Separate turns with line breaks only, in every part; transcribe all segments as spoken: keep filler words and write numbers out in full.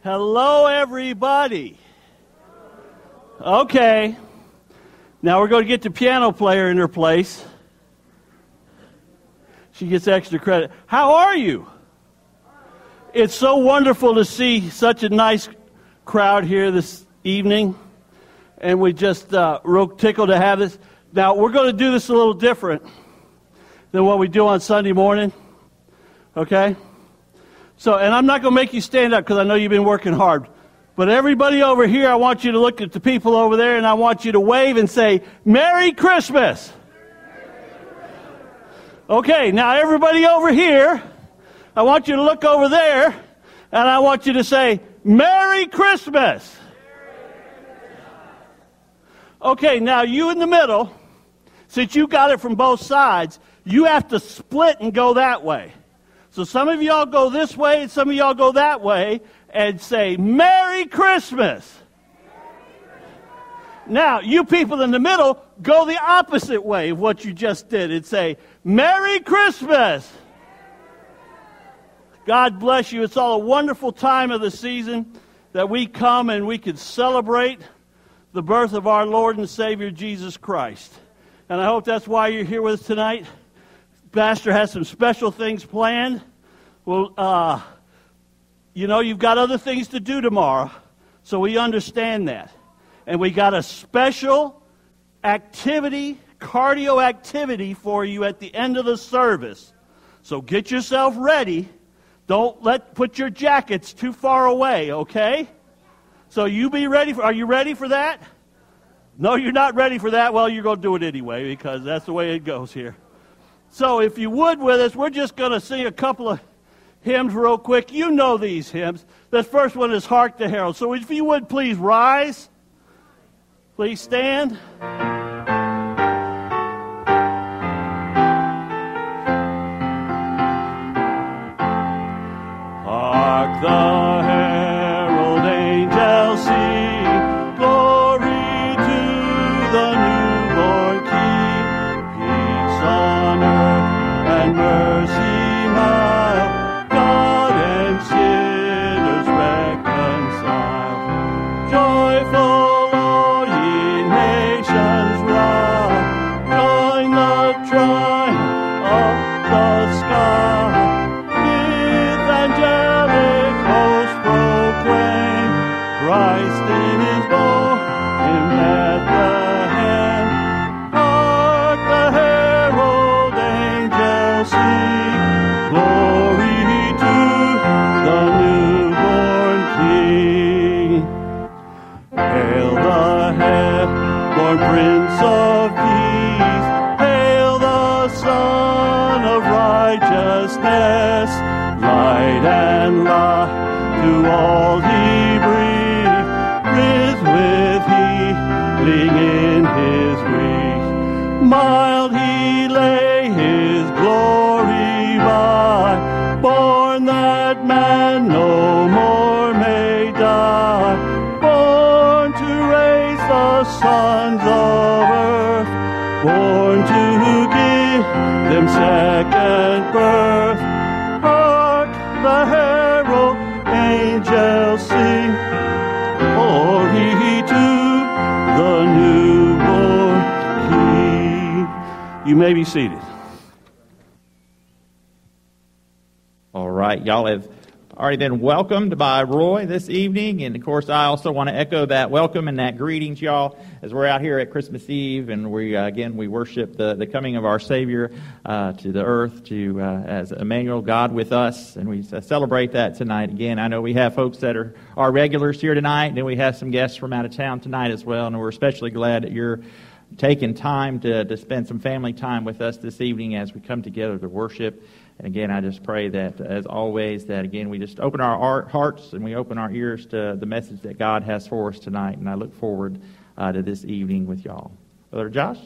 Hello, everybody. Okay. Now we're going to get the piano player in her place. She gets extra credit. How are you? It's so wonderful to see such a nice crowd here this evening. And we just uh, real tickled to have this. Now, we're going to do this a little different than what we do on Sunday morning. Okay? So, and I'm not going to make you stand up because I know you've been working hard. But everybody over here, I want you to look at the people over there and I want you to wave and say, Merry Christmas. Okay, now everybody over here, I want you to look over there and I want you to say, Merry Christmas. Okay, now you in the middle, since you got it from both sides, you have to split and go that way. So some of y'all go this way and some of y'all go that way and say, Merry Christmas. Now, you people in the middle, go the opposite way of what you just did and say, Merry Christmas. God bless you. It's all a wonderful time of the season that we come and we can celebrate the birth of our Lord and Savior, Jesus Christ. And I hope that's why you're here with us tonight. Pastor has some special things planned. Well, uh, you know, you've got other things to do tomorrow, so we understand that. And we got a special activity, cardio activity for you at the end of the service. So get yourself ready. Don't let put your jackets too far away, okay? So you be ready for, are you ready for that? No, you're not ready for that. Well, you're going to do it anyway because that's the way it goes here. So if you would with us, we're just going to sing a couple of hymns real quick. You know these hymns. The first one is Hark the Herald. So if you would please rise. Please stand. Hark the herald angels sing, glory to the newborn King, peace on earth and mercy mild, God and sinners reconciled. Joyful all ye nations rise, join the triumph of the sky. With angelic hosts proclaim, Christ is born in Bethlehem. Hark the herald angels sing, glory to the newborn King. Hail the heaven-born Prince of Peace, hail the Son of Righteousness, light and life to all he breathed, writhed with healing in his grief. Mild he lay his glory by, born that man no more may die, born to raise the sons of earth, born to give them second birth. Hark the herald angels sing, glory to the newborn King. You may be seated.
All right, y'all have already been welcomed by Roy this evening, and of course I also want to echo that welcome and that greetings, y'all, as we're out here at Christmas Eve, and we uh, again we worship the, the coming of our Savior uh, to the earth, to uh, as Emmanuel, God with us, and we uh, celebrate that tonight. Again, I know we have folks that are our regulars here tonight, and then we have some guests from out of town tonight as well, and we're especially glad that you're taking time to, to spend some family time with us this evening as we come together to worship. And again, I just pray that, as always, that again we just open our hearts and we open our ears to the message that God has for us tonight. And I look forward uh, to this evening with y'all. Brother Josh?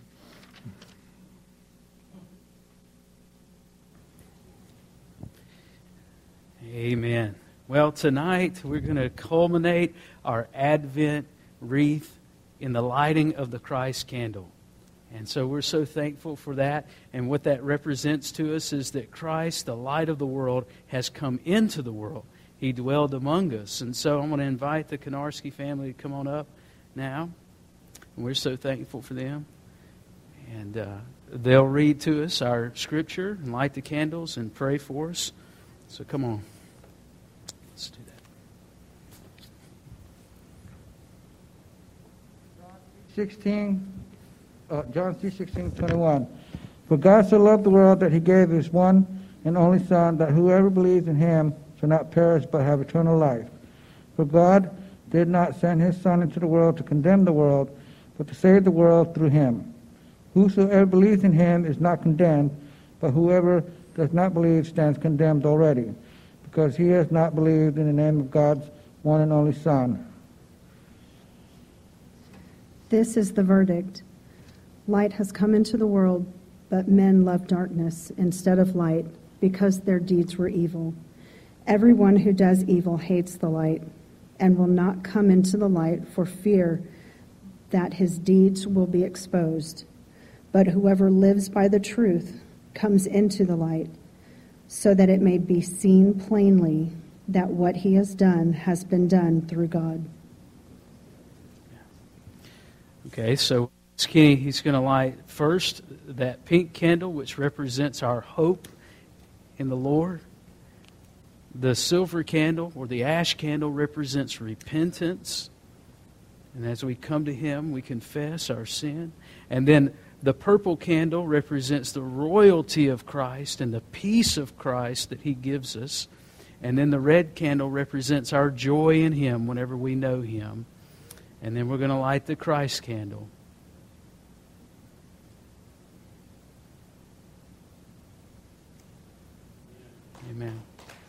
Amen. Well, tonight we're going to culminate our Advent wreath in the lighting of the Christ candle. And so we're so thankful for that. And what that represents to us is that Christ, the light of the world, has come into the world. He dwelled among us. And so I'm going to invite the Konarski family to come on up now. And we're so thankful for them. And uh, they'll read to us our scripture and light the candles and pray for us. So come on. Let's do that.
sixteen, uh, John three sixteen, twenty-one. For God so loved the world that he gave his one and only Son, that whoever believes in him shall not perish but have eternal life. For God did not send his Son into the world to condemn the world, but to save the world through him. Whosoever believes in him is not condemned, but whoever does not believe stands condemned already, because he has not believed in the name of God's one and only Son.
This is the verdict. Light has come into the world, but men love darkness instead of light, because their deeds were evil. Everyone who does evil hates the light, and will not come into the light for fear that his deeds will be exposed. But whoever lives by the truth comes into the light, so that it may be seen plainly that what he has done has been done through God.
Okay, so Kenny, he's going to light first that pink candle, which represents our hope in the Lord. The silver candle, or the ash candle, represents repentance. And as we come to him, we confess our sin. And then the purple candle represents the royalty of Christ and the peace of Christ that he gives us. And then the red candle represents our joy in him whenever we know him. And then we're going to light the Christ candle. Amen.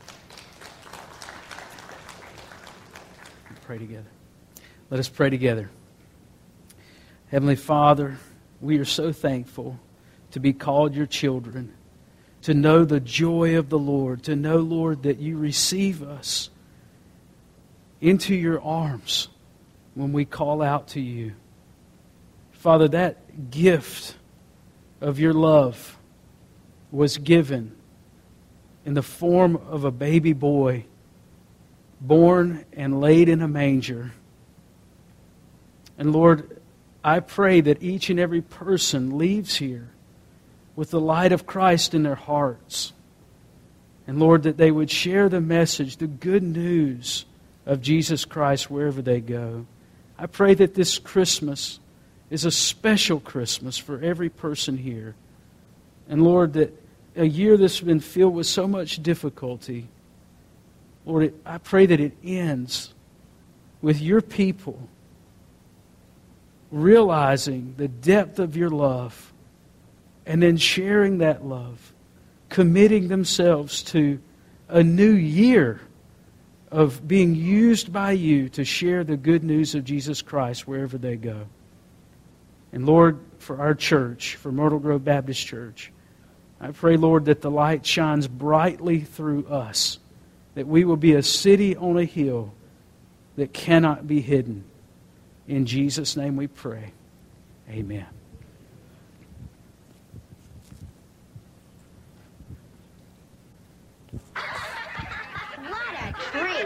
Pray together. Let us pray together. Heavenly Father, we are so thankful to be called your children, to know the joy of the Lord, to know, Lord, that you receive us into your arms when we call out to you. Father, that gift of your love was given in the form of a baby boy born and laid in a manger. And Lord, I pray that each and every person leaves here with the light of Christ in their hearts. And Lord, that they would share the message, the good news of Jesus Christ wherever they go. I pray that this Christmas is a special Christmas for every person here. And Lord, that a year that's been filled with so much difficulty, Lord, it, I pray that it ends with your people realizing the depth of your love and then sharing that love, committing themselves to a new year of being used by you to share the good news of Jesus Christ wherever they go. And Lord, for our church, for Myrtle Grove Baptist Church, I pray, Lord, that the light shines brightly through us, that we will be a city on a hill that cannot be hidden. In Jesus' name we pray. Amen.
What a treat!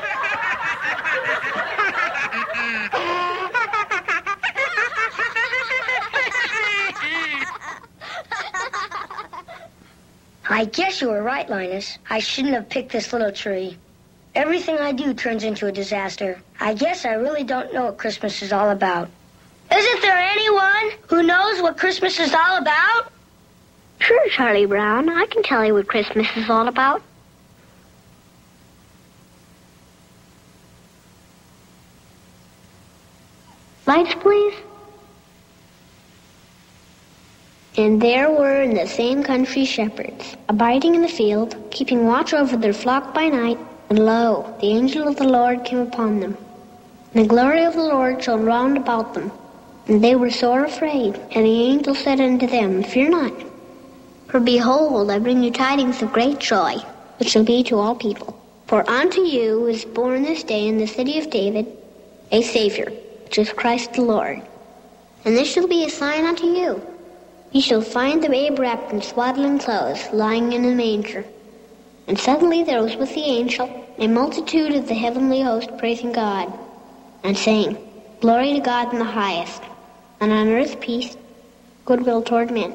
I guess you were right, Linus. I shouldn't have picked this little tree. Everything I do turns into a disaster. I guess I really don't know what Christmas is all about. Isn't there anyone who knows what Christmas is all about?
Sure, Charlie Brown. I can tell you what Christmas is all about. Lights, please. And there were in the same country shepherds, abiding in the field, keeping watch over their flock by night. And lo, the angel of the Lord came upon them. And the glory of the Lord shone round about them. And they were sore afraid. And the angel said unto them, Fear not. For behold, I bring you tidings of great joy, which shall be to all people. For unto you is born this day in the city of David a Savior, which is Christ the Lord. And this shall be a sign unto you. Ye shall find the babe wrapped in swaddling clothes, lying in a manger. And suddenly there was with the angel a multitude of the heavenly host praising God, and saying, Glory to God in the highest, and on earth peace, goodwill toward men.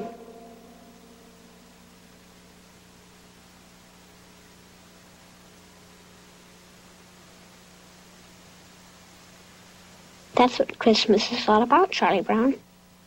That's what Christmas is all about, Charlie Brown.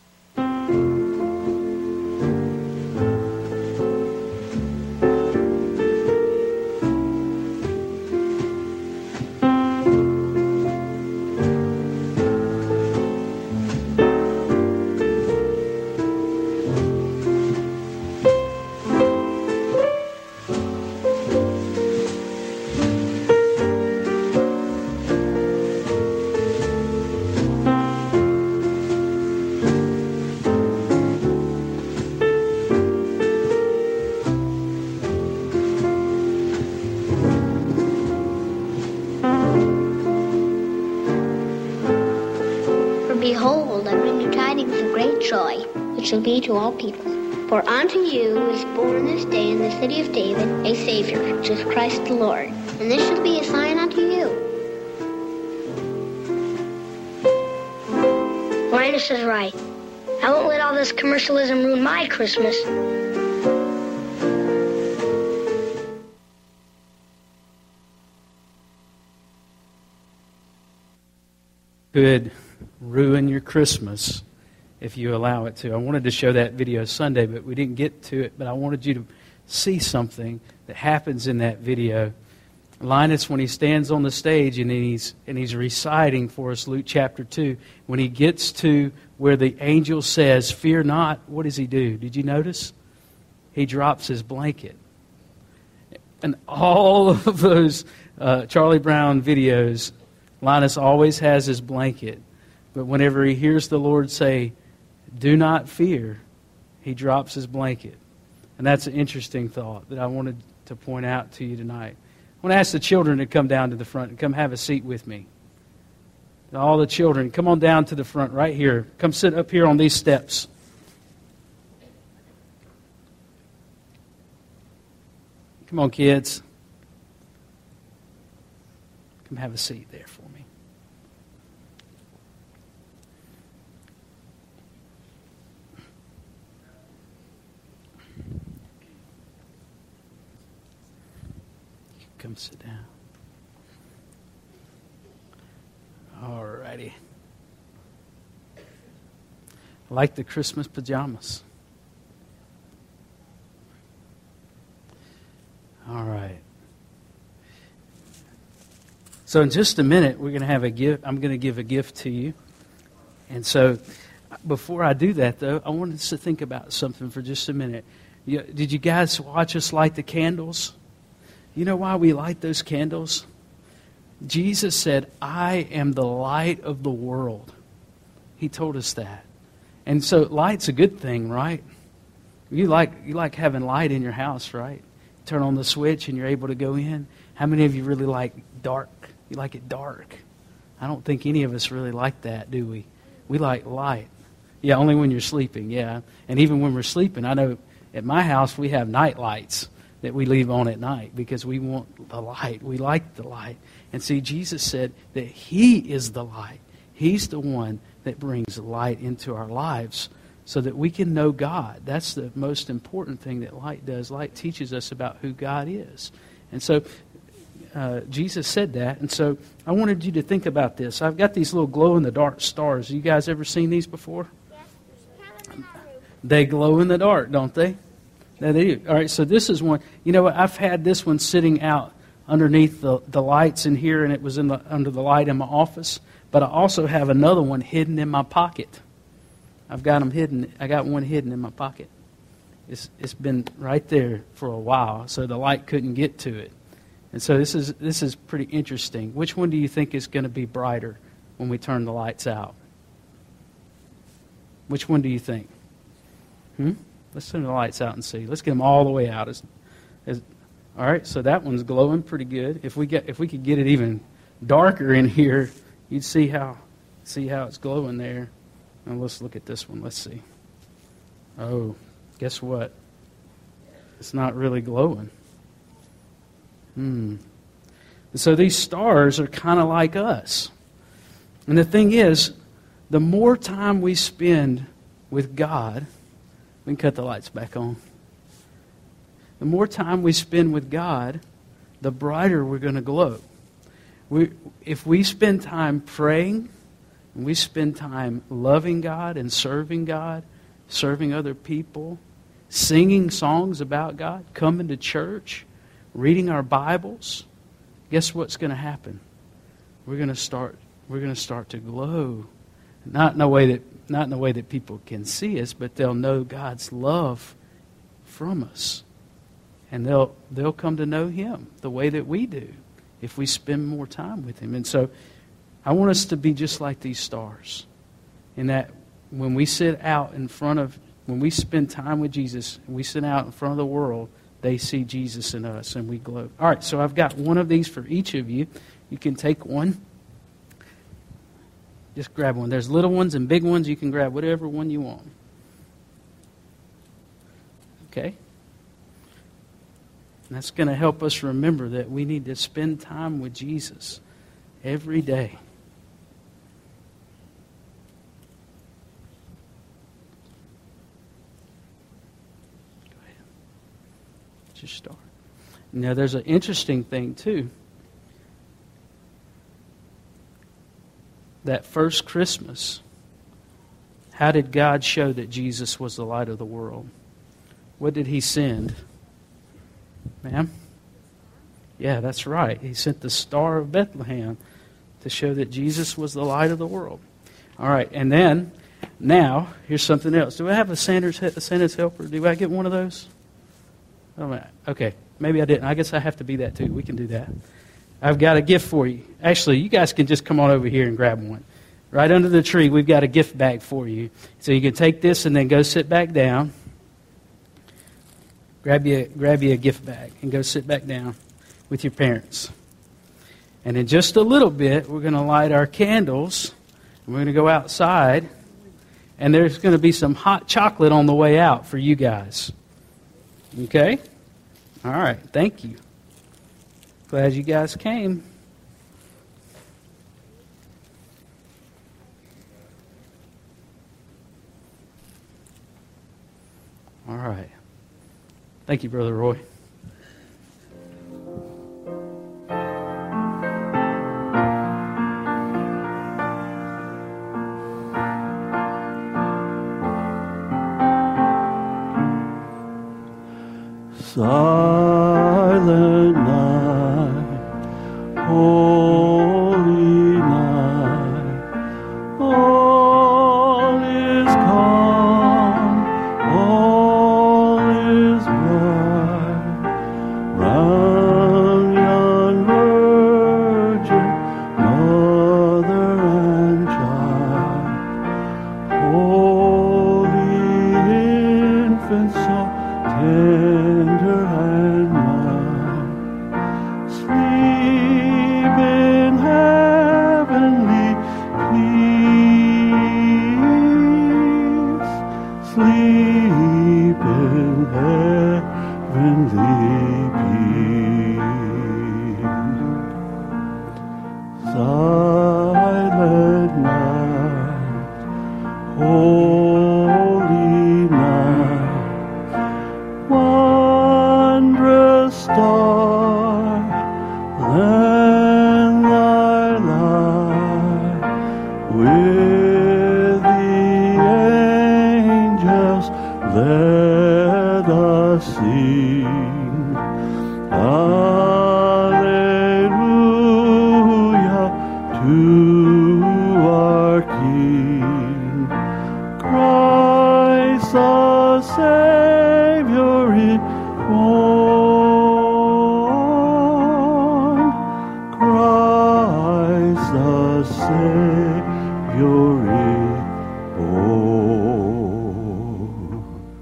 Behold, I bring you tidings of great joy, which shall be to all people. For unto you is born this day in the city of David a Savior, which is Christ the Lord. And this shall be a sign unto you.
Linus is right. I won't let all this commercialism ruin my Christmas.
Could ruin your Christmas if you allow it to. I wanted to show that video Sunday, but we didn't get to it. But I wanted you to see something that happens in that video. Linus, when he stands on the stage and he's and he's reciting for us Luke chapter two, when he gets to where the angel says, "Fear not," what does he do? Did you notice? He drops his blanket. And all of those uh, Charlie Brown videos, Linus always has his blanket. But whenever he hears the Lord say, "Do not fear," he drops his blanket. And that's an interesting thought that I wanted to point out to you tonight. I want to ask the children to come down to the front and come have a seat with me. All the children, come on down to the front right here. Come sit up here on these steps. Come on, kids. Come have a seat there for me. Come sit down. All righty. I like the Christmas pajamas. All right. So in just a minute, we're going to have a gift. I'm going to give a gift to you. And so before I do that, though, I wanted us to think about something for just a minute. You, did you guys watch us light the candles? You know why we light those candles? Jesus said, "I am the light of the world." He told us that. And so light's a good thing, right? You like you like having light in your house, right? Turn on the switch and you're able to go in. How many of you really like dark? You like it dark. I don't think any of us really like that, do we? We like light. Yeah, only when you're sleeping, yeah. And even when we're sleeping, I know at my house we have night lights that we leave on at night because we want the light. We like the light. And see, Jesus said that He is the light. He's the one that brings light into our lives so that we can know God. That's the most important thing that light does. Light teaches us about who God is. And so uh, Jesus said that. And so I wanted you to think about this. I've got these little glow-in-the-dark stars. You guys ever seen these before? Yes. They glow in the dark, don't they? No, they do. All right, so this is one. You know what? I've had this one sitting out underneath the, the lights in here, and it was in the under the light in my office. But I also have another one hidden in my pocket. I've got them hidden. I got one hidden in my pocket. It's it's been right there for a while, so the light couldn't get to it. And so this is this is pretty interesting. Which one do you think is going to be brighter when we turn the lights out? Which one do you think? Hmm? Let's turn the lights out and see. Let's get them all the way out. As, as, all right, so that one's glowing pretty good. If we get, if we could get it even darker in here, you'd see how, see how it's glowing there. And let's look at this one. Let's see. Oh, guess what? It's not really glowing. Hmm. And so these stars are kind of like us. And the thing is, the more time we spend with God, we can cut the lights back on. The more time we spend with God, the brighter we're going to glow. We, if we spend time praying, and we spend time loving God and serving God, serving other people, singing songs about God, coming to church, reading our Bibles, guess what's going to happen? We're going to start. We're going to start to glow, not in a way that not in a way that people can see us, but they'll know God's love from us, and they'll they'll come to know Him the way that we do if we spend more time with Him. And so, I want us to be just like these stars, in that when we sit out in front of, when we spend time with Jesus, we sit out in front of the world, they see Jesus in us, and we glow. All right, so I've got one of these for each of you. You can take one. Just grab one. There's little ones and big ones. You can grab whatever one you want. Okay? And that's going to help us remember that we need to spend time with Jesus every day. Go ahead. Just start. Now, there's an interesting thing, too. That first Christmas, how did God show that Jesus was the light of the world? What did He send? Ma'am? Yeah, that's right. He sent the Star of Bethlehem to show that Jesus was the light of the world. All right, and then, now, here's something else. Do I have a Santa's, a Santa's helper? Do I get one of those? Oh, okay, maybe I didn't. I guess I have to be that too. We can do that. I've got a gift for you. Actually, you guys can just come on over here and grab one. Right under the tree, we've got a gift bag for you. So you can take this and then go sit back down. Grab you, grab you a gift bag and go sit back down with your parents. And in just a little bit, we're going to light our candles. And we're going to go outside. And there's going to be some hot chocolate on the way out for you guys. Okay? All right. Thank you. Glad you guys came. All right. Thank you, Brother Roy.
Silent night, holy night, all is calm, all is bright, round yon virgin, mother and child, holy infant, so tender and mild, sleep in heavenly peace, sleep in heavenly peace. Silent night, holy night, wondrous star, lend thy light, with the angels let us sing. Alleluia to our King, Christ the Savior is born, Christ the Savior is born.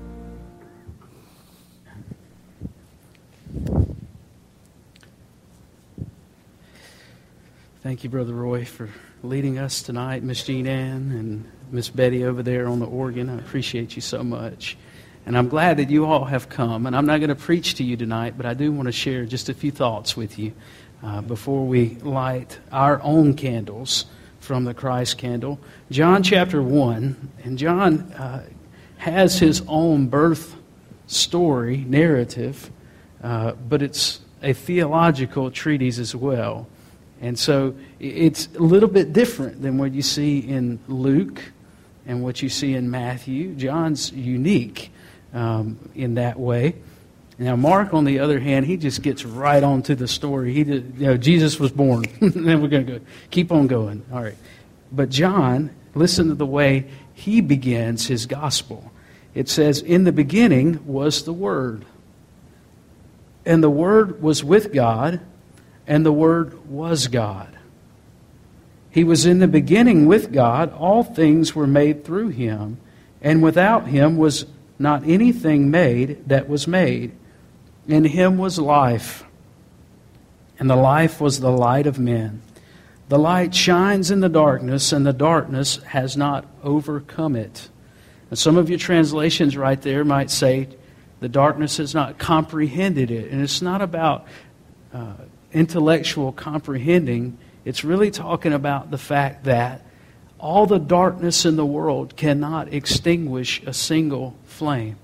Thank you, Brother Roy, for leading us tonight. Miss Jean Ann and Miss Betty over there on the organ. I appreciate you so much. And I'm glad that you all have come. And I'm not going to preach to you tonight, but I do want to share just a few thoughts with you uh, before we light our own candles from the Christ candle. John chapter one, and John uh, has his own birth story, narrative, uh, but it's a theological treatise as well. And so it's a little bit different than what you see in Luke and what you see in Matthew. John's unique um, in that way. Now, Mark, on the other hand, he just gets right on to the story. He, did, you know, Jesus was born. Then we're going to go keep on going. All right. But John, listen to the way he begins his gospel. It says, "In the beginning was the Word, and the Word was with God, and the Word was God. He was in the beginning with God. All things were made through Him, and without Him was not anything made that was made. In Him was life, and the life was the light of men. The light shines in the darkness, and the darkness has not overcome it." And some of your translations right there might say, the darkness has not comprehended it. And it's not about uh, intellectual comprehending. It's really talking about the fact that all the darkness in the world cannot extinguish a single flame.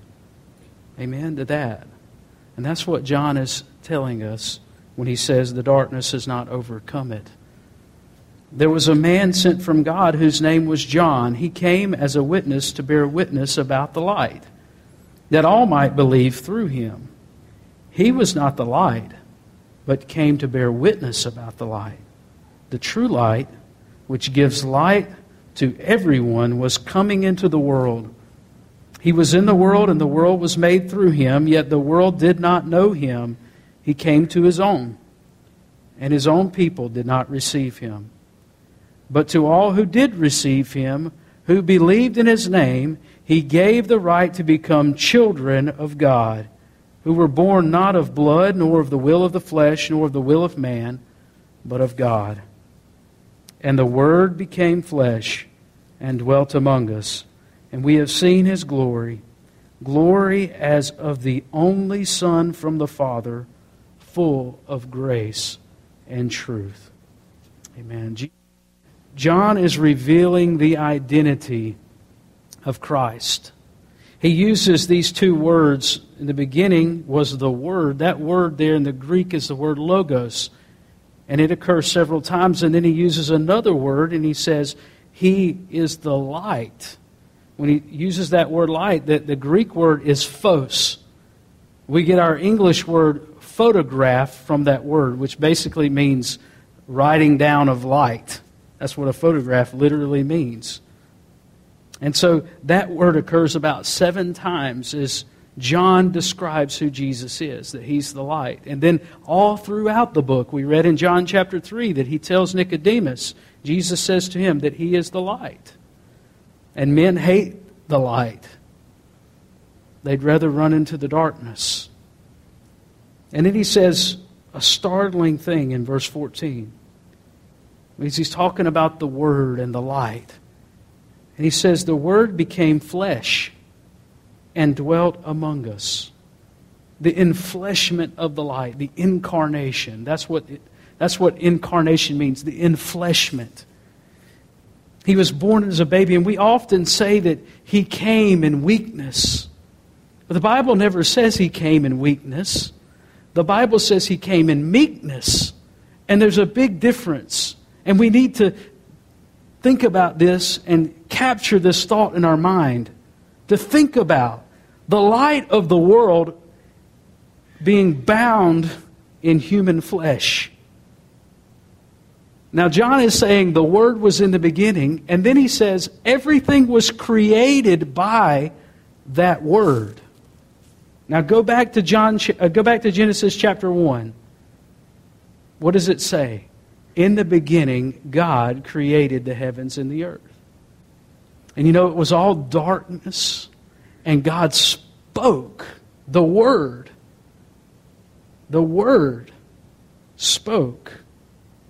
Amen to that. And that's what John is telling us when he says the darkness has not overcome it. There was a man sent from God whose name was John. He came as a witness to bear witness about the light, that all might believe through him. He was not the light, but came to bear witness about the light. The true light, which gives light to everyone, was coming into the world. He was in the world, and the world was made through him, yet the world did not know him. He came to his own, and his own people did not receive him. But to all who did receive him, who believed in his name, he gave the right to become children of God, who were born not of blood, nor of the will of the flesh, nor of the will of man, but of God. And the Word became flesh and dwelt among us, and we have seen his glory, glory as of the only Son from the Father, full of grace and truth. Amen. John is revealing the identity of Christ. He uses these two words. In the beginning was the Word. That word there in the Greek is the word logos. And it occurs several times. And then he uses another word and he says, He is the light. When he uses that word light, the, the Greek word is phos. We get our English word photograph from that word, which basically means writing down of light. That's what a photograph literally means. And so that word occurs about seven times as John describes who Jesus is, that He's the light. And then all throughout the book, we read in John chapter three that He tells Nicodemus, Jesus says to him that He is the light. And men hate the light. They'd rather run into the darkness. And then He says a startling thing in verse fourteen. He's talking about the Word and the light. And He says, the Word became flesh and dwelt among us. The enfleshment of the light, the incarnation. That's what it, that's what incarnation means, the enfleshment. He was born as a baby, and we often say that He came in weakness. But the Bible never says He came in weakness. The Bible says He came in meekness. And there's a big difference. And we need to think about this and capture this thought in our mind. To think about the light of the world being bound in human flesh. Now John is saying the Word was in the beginning, and then he says everything was created by that Word. Now go back to John. Uh, go back to Genesis chapter one. What does it say? In the beginning, God created the heavens and the earth. And you know, it was all darkness, and God spoke the Word. The Word spoke,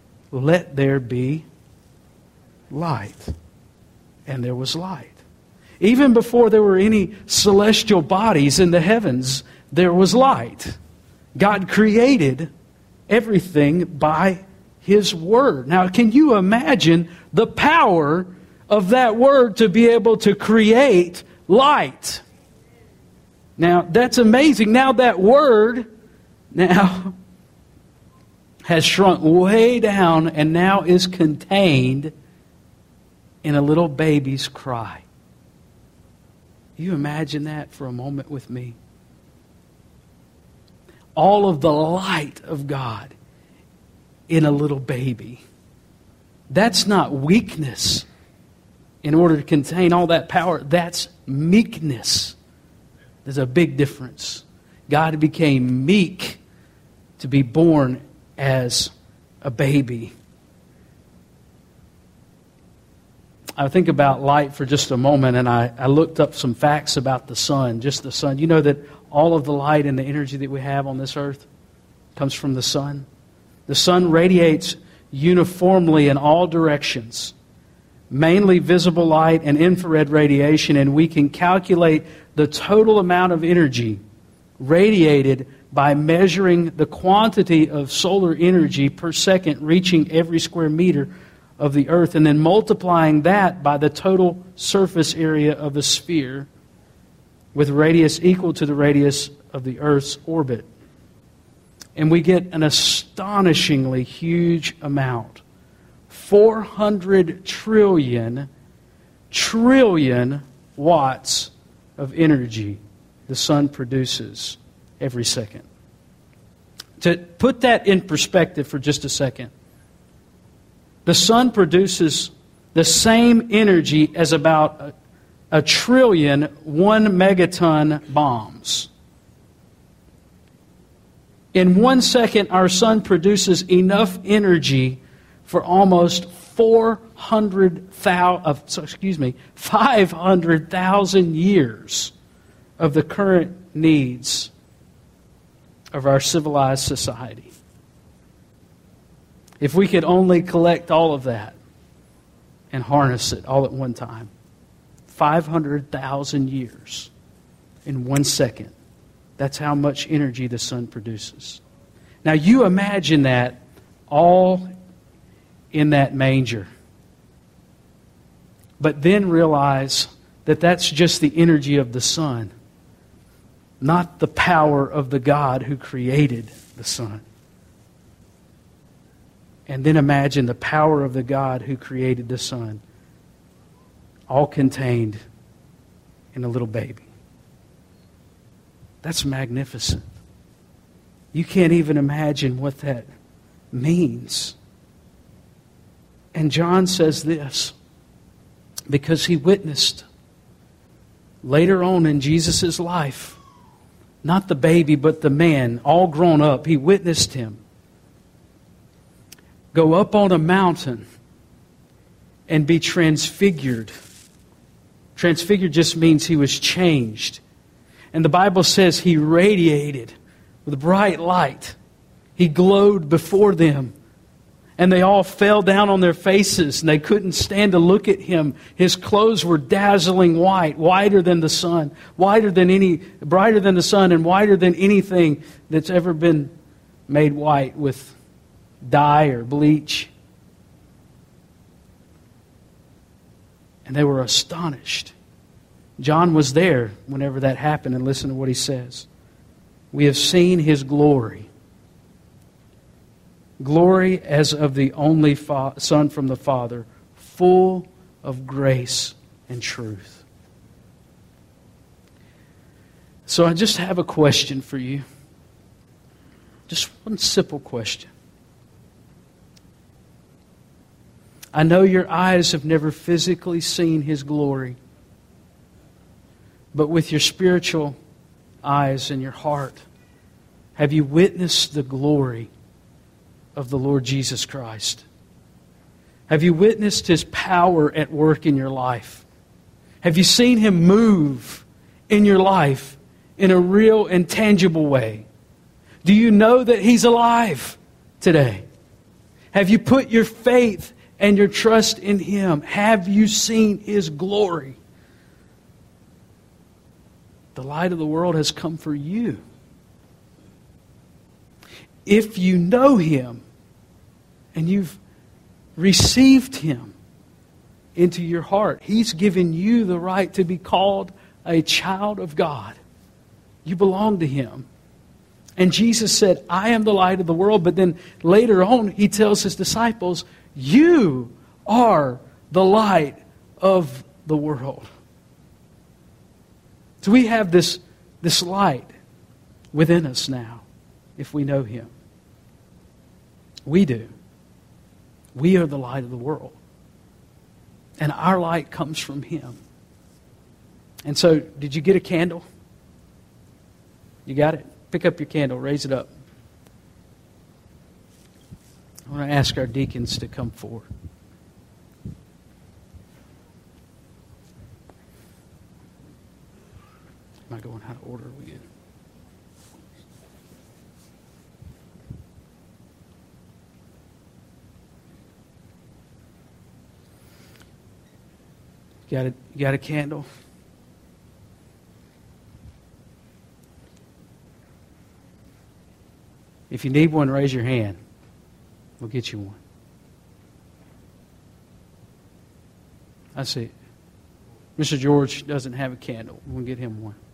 let there be light. And there was light. Even before there were any celestial bodies in the heavens, there was light. God created everything by His Word. Now, can you imagine the power of that Word to be able to create light? Now, that's amazing. Now that Word now has shrunk way down and now is contained in a little baby's cry. You imagine that for a moment with me? All of the light of God in a little baby. That's not weakness in order to contain all that power. That's meekness. There's a big difference. God became meek to be born as a baby. I think about light for just a moment, and I, I looked up some facts about the sun, just the sun. You know that all of the light and the energy that we have on this earth comes from the sun? The sun radiates uniformly in all directions, mainly visible light and infrared radiation, and we can calculate the total amount of energy radiated by measuring the quantity of solar energy per second reaching every square meter of the earth, and then multiplying that by the total surface area of a sphere with radius equal to the radius of the earth's orbit. And we get an astonishingly huge amount. four hundred trillion, trillion watts of energy the sun produces every second. To put that in perspective for just a second, the sun produces the same energy as about a, a trillion one megaton bombs. In one second, our sun produces enough energy for almost four hundred thousand, excuse me, five hundred thousand years of the current needs of our civilized society. If we could only collect all of that and harness it all at one time, five hundred thousand years in one second. That's how much energy the sun produces. Now you imagine that all in that manger. But then realize that that's just the energy of the sun, not the power of the God who created the sun. And then imagine the power of the God who created the sun, all contained in a little baby. That's magnificent. You can't even imagine what that means. And John says this because he witnessed later on in Jesus' life, not the baby, but the man, all grown up. He witnessed him go up on a mountain and be transfigured. Transfigured just means he was changed. And the Bible says he radiated with bright light. He glowed before them. And they all fell down on their faces, and they couldn't stand to look at him. His clothes were dazzling white, whiter than the sun, whiter than any, brighter than the sun, and whiter than anything that's ever been made white with dye or bleach. And they were astonished. John was there whenever that happened, and listen to what he says. We have seen his glory. Glory as of the only fa- Son from the Father, full of grace and truth. So I just have a question for you. Just one simple question. I know your eyes have never physically seen his glory, but with your spiritual eyes and your heart, have you witnessed the glory of the Lord Jesus Christ? Have you witnessed his power at work in your life? Have you seen him move in your life in a real and tangible way? Do you know that he's alive today? Have you put your faith and your trust in him? Have you seen his glory? The light of the world has come for you. If you know Him and you've received Him into your heart, He's given you the right to be called a child of God. You belong to Him. And Jesus said, I am the light of the world. But then later on, He tells His disciples, you are the light of the world. So we have this, this light within us now, if we know Him. We do. We are the light of the world. And our light comes from Him. And so, did you get a candle? You got it? Pick up your candle, raise it up. I want to ask our deacons to come forward. Am I going out of order? Are we good? You got a, you got a candle? If you need one, raise your hand. We'll get you one. I see. Mister George doesn't have a candle. We'll get him one.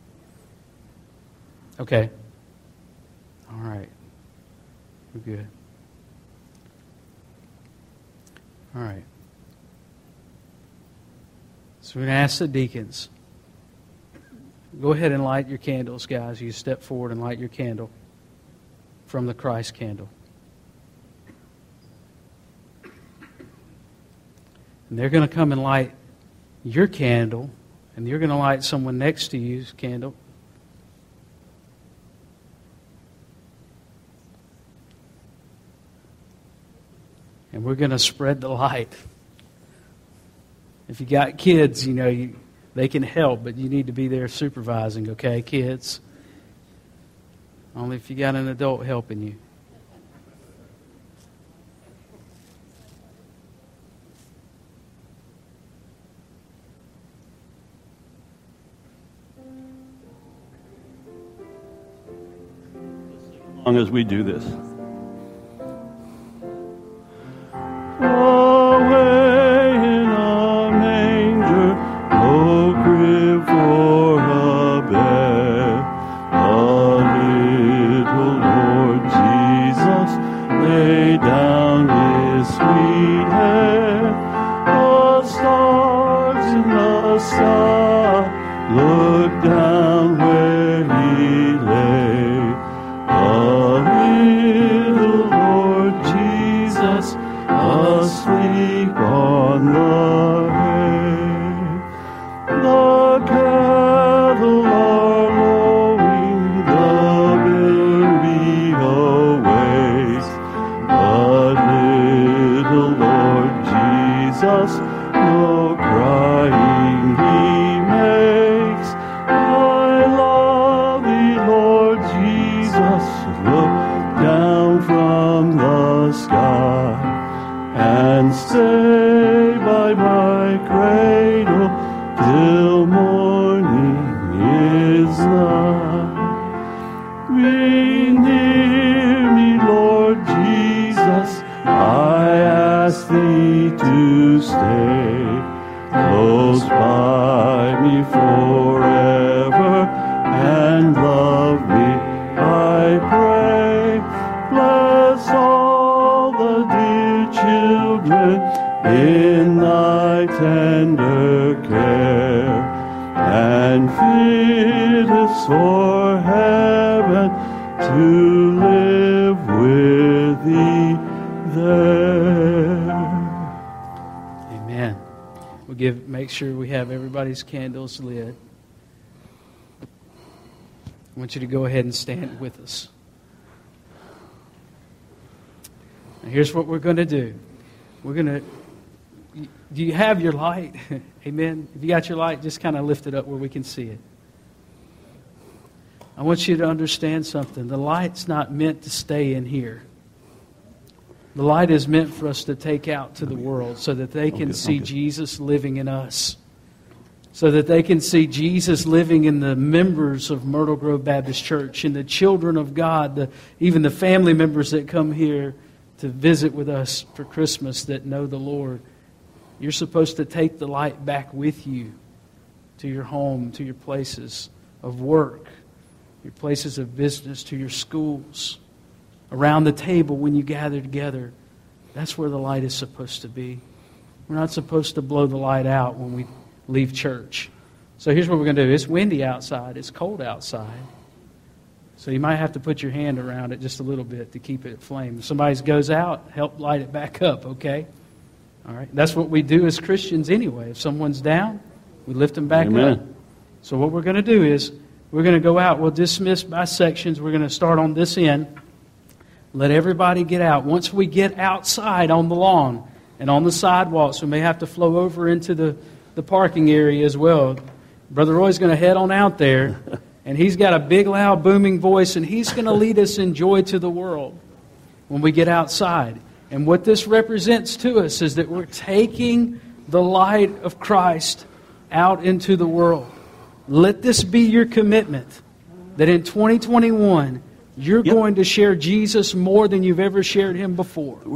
Okay. All right. We're good. All right. So we're going to ask the deacons. Go ahead and light your candles, guys. You step forward and light your candle from the Christ candle. And they're going to come and light your candle, and you're going to light someone next to you's candle. And we're going to spread the light. If you got kids, you know, you, they can help, but you need to be there supervising, okay, kids? Only if you got an adult helping you.
As long as we do this. Away in a manger, no crib for a bed, a little Lord Jesus laid down His sweet head. The stars in the sky looked down where He lay. A little Lord Jesus asleep on the hay. The cattle are lowing, the baby awaits, but little Lord Jesus no crying He makes. I love Thee, Lord Jesus, look down from the sky and stay by my cradle till morning is nigh. Be near me, Lord Jesus, I ask Thee to stay close by me forever and love me, I pray. Bless all the dear children in Thy tender care, and fit us for heaven to live with Thee there.
Amen. We'll give, make sure we have everybody's candles lit. I want you to go ahead and stand with us. Now here's what we're going to do. We're going to... Do you have your light? Amen. If you got your light, just kind of lift it up where we can see it. I want you to understand something. The light's not meant to stay in here. The light is meant for us to take out to the world so that they can see Jesus living in us. so that they can see Jesus living in the members of Myrtle Grove Baptist Church, in the children of God, the, even the family members that come here to visit with us for Christmas that know the Lord. You're supposed to take the light back with you to your home, to your places of work, your places of business, to your schools, around the table when you gather together. That's where the light is supposed to be. We're not supposed to blow the light out when we leave church. So here's what we're going to do. It's windy outside. It's cold outside. So you might have to put your hand around it just a little bit to keep it aflame. If somebody goes out, help light it back up, okay? All right. That's what we do as Christians anyway. If someone's down, we lift them back
Amen.
up. So what we're going to do is we're going to go out. We'll dismiss by sections. We're going to start on this end. Let everybody get out. Once we get outside on the lawn and on the sidewalks, we may have to flow over into the, the parking area as well. Brother Roy's going to head on out there, and he's got a big, loud, booming voice, and he's going to lead us in joy to the world when we get outside. And what this represents to us is that we're taking the light of Christ out into the world. Let this be your commitment, that in twenty twenty-one, you're
Yep.
going to share Jesus more than you've ever shared Him before.